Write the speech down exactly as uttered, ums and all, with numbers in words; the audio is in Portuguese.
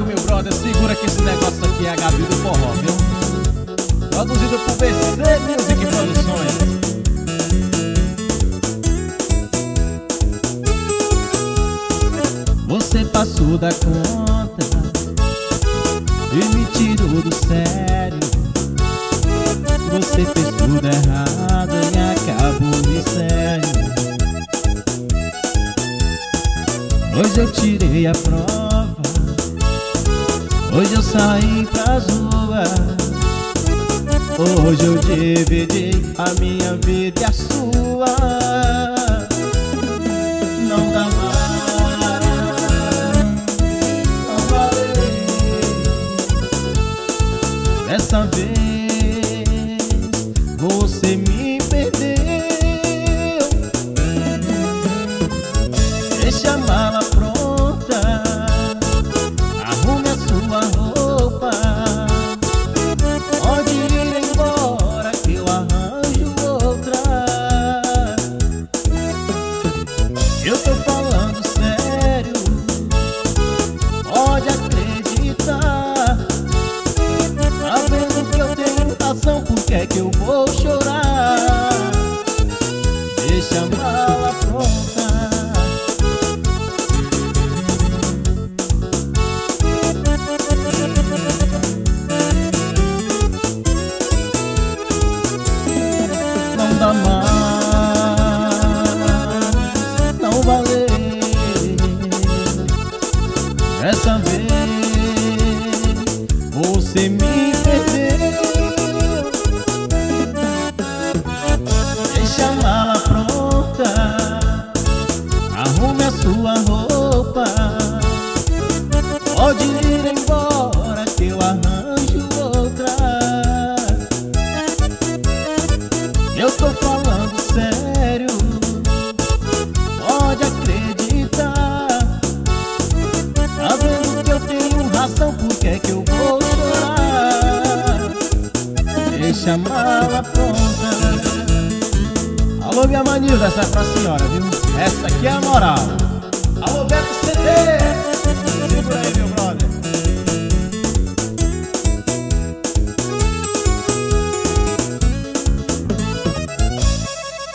Marco, meu brother, segura que esse negócio aqui é a Gabi do Forró, viu? Produzido por B C Music Produções. Você passou da conta e me tirou do sério. Você fez tudo errado e acabou de sério. Hoje eu tirei a prova, hoje eu saí pras ruas. Hoje eu dividir a minha vida e a sua. Não dá mais, não valeu. Dessa vez você me perdeu. Deixa a mala pronta, arrume a sua roupa. Pode ir embora que eu arranjo outra. Eu tô falando sério, pode acreditar. Tá vendo que eu tenho razão, por que é que eu vou chorar? Deixa a mala pronta. Não dá mais, não valeu. Dessa vez você me perdeu. Deixa a mala pronta, arrume a sua roupa. Pode ir embora que eu arranjo outra. Eu tô falando sério, pode acreditar. Tá vendo que eu tenho razão, por que é que eu vou chorar? Deixa a mala pronta. Alô, minha Manilda, essa é pra senhora, viu? Essa aqui é a moral.